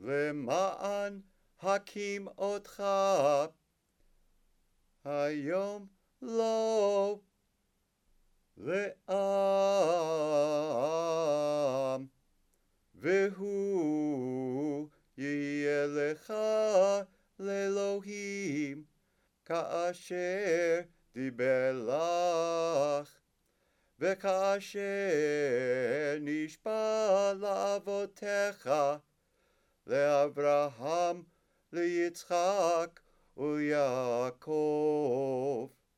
למען הקים אותך היום לא לעם, והוא יהיה לך לאלוהים כאשר דיבר לך, וכאשר נשבע לאבותיך, לאברהם, ליצחק וליעקב.